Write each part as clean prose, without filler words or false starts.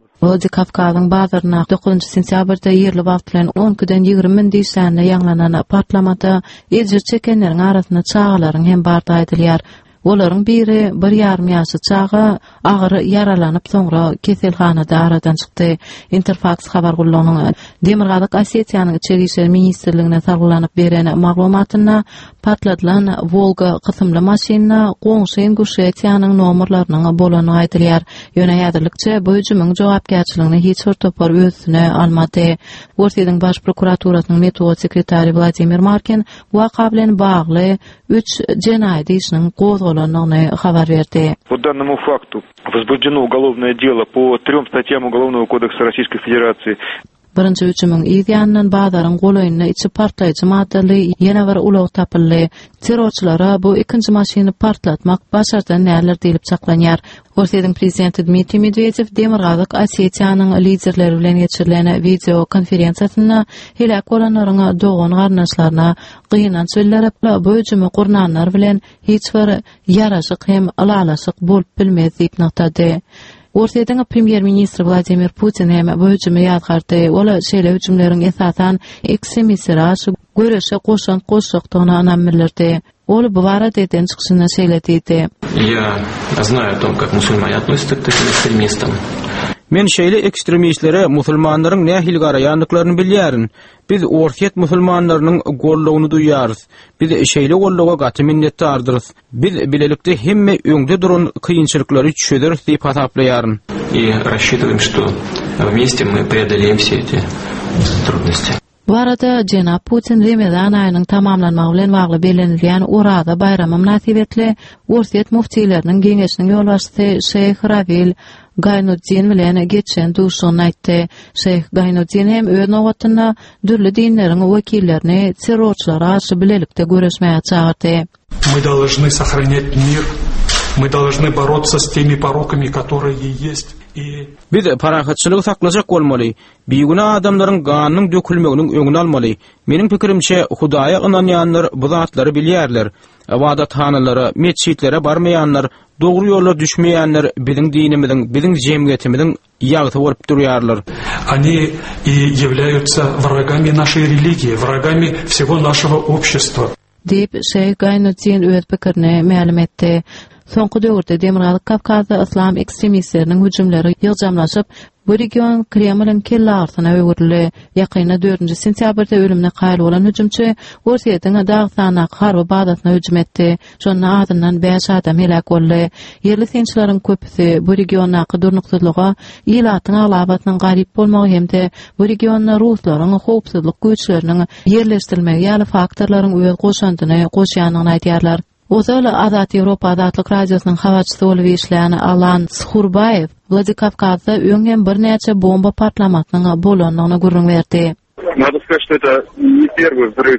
Vladikavkazın bazarına 9 sentyabrda yerli wagt bilen 12-den 20 diýsände ýanglanan partlamada ejir çekenleriň arasyna çağalaryň hem barda edilýär. Olaryň biri 1,5 ýaşy çağa agyr yaralanyp soňra keselhanada aradan çykdy. Interfax habar gullanyň Demirgazyk Osetiýanyň içeri işler ministrligine sargylanyp beren maglumatyna patladylan Volga kysymly maşina goňşy Ingushetiyanyň nomerlarynyň bolany aýdylýar. Ýöne ýadyrlykça bu hüjümyň jogapkärçiligini hiç bir topar özüne almady. Worsiýanyň baş prokuraturasynyň metod sekretary Vladimir Markin waka bilen bagly 3 jenaýat işiniň gozgolanyny habar berdi. По данному факту возбуждено уголовное дело по 3 статьям Уголовного кодекса Российской Федерации. Birinci hüjümyň ýa-da bazaryň golaýyna içi partlaýjy maddaly ýene bir ulag tapyldy. Terrorçylara bu ikinji maşyny partlatmak başardan näler diýilip çaklanýar. Russiýanyň prezidenti Dmitri Medvedev Demirgazyk Osetiýanyň liderleri bilen geçirilen video konferensiýasyna helak bolanlaryň dogan garnaşlaryna gynanç sözlerip bu hüjümi gurnanlar bilen hiç bir ýaraşyk hem alalaşyk bolup bilmez diýip noktada. Russiýanyň premier ministri Vladimir Putin hem bu hüjümi ýadgardy. Ola şeýle hüjümleriň esasan ekstremistler göreşe goşakdygyny anamylyrdy. Ol bu barada eden çykyşyna şeýlediydi. Я знаю о том, как мусульмане относятся к таким экстремистам. Men şeýle ekstremistlere musulmanlaryň nähil garaýanlyklaryny bilýärin. Biz orsiýet musulmanlarynyň gollawyny duýýarys. Biz şeýle gollawa gaty minnetdardyrys. Biz bilelikde hemme öňde duran kıyınçylyklary çözer diýip hasaplaýaryn. И рассчитываем, что вместе мы преодолеем все эти трудности. Bu arada Jenap Putin Ramazan aýynyň tamamlanmagy bilen bagly belenilýän Urada bayramy münasibetli Worsiýet muftiýleriniň geňeşiniň ýolbaşçysy Şeyh Ravil Gaynuddin bilen geçen duşuny aýtdy. Şeyh Gaynuddin hem öz nowatynda dürli dinleriň wekillerini terrorçylara aşy bilelikde görüşmäge çağırdy. Мы должны сохранять мир. Мы должны бороться с теми пороками, которые есть. Biz parahatçylygy saklajak bolmaly. Biýgüne adamlaryň ganynyň dökülmeginiň öňüni almaly. Meniň pikirimçe Hudaýa ynanýanlar bu zatlary bilýärler. Ibadathanalary, meçitlere barmaýanlar, dogry ýola düşmeýänler biziň dinimiziň, biziň jemgyýetimiziň ýagty bolup durýarlar. Они и являются врагами нашей религии, врагами всего нашего общества. Diýip Şeyh Gaynuddin öz pikirini ma'lum etdi. Soňky döwürde Demirgazyk Kavkazda islam ekstremistleriniň hüjümleri ýygjamlaşyp, bu region Kremliň kelle arsyna öwürildi. Ýakyna 4 sentyabrda ölümine gaýl bolan hüjümçi Russiýanyň Dağstana harby badatyna hüjüm etdi. Şonun adyndan 5 adam helak boldy. Yerli tinçleriň köpüsi bu regiona durnuksyzlyga, ýylatyň alabatynyň garyp bolmagy hemde bu regionda ruslaryň howpsuzlyk güýçleriniň yerleşdirilmegi ýaly faktorlaryň öz goşandyny goşýanyny aýdýarlar. Ozal Azat Ýewropa Azatlyk radiosynyň habarçysy bolup işleýän Alan Schurbayev Vladikavkazda öňem bir näçe bomba patlamatynyň bolanyny gurrun berdi. Надо сказать, что это не первый взрыв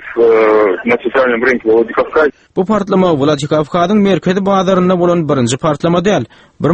на центральном рынке Владикавказа. Bu partlama Vladikavkazyň merkezi bazarynda bolan birinji partlama däl.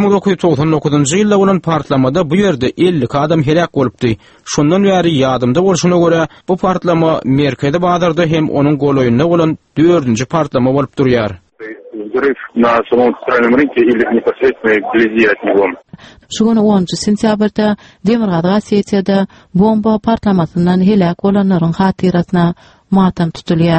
1999-njy ýylda bolan partlamada bu ýerde 50 adam helak bolupdy. Şondan bäri ýadymda bolşuna görä bu partlama merkezi bazarda hem onuň golaýynda bolan 4-nji partlama bolup durýar. Взрыв на самом центральном рынке или непосредственно вблизи от него. Şuňa 10 sentyabrda Demirgazyk Osetiýada bomba partlamasyndan helak bolanlaryň hatirasyna matam tutulýar.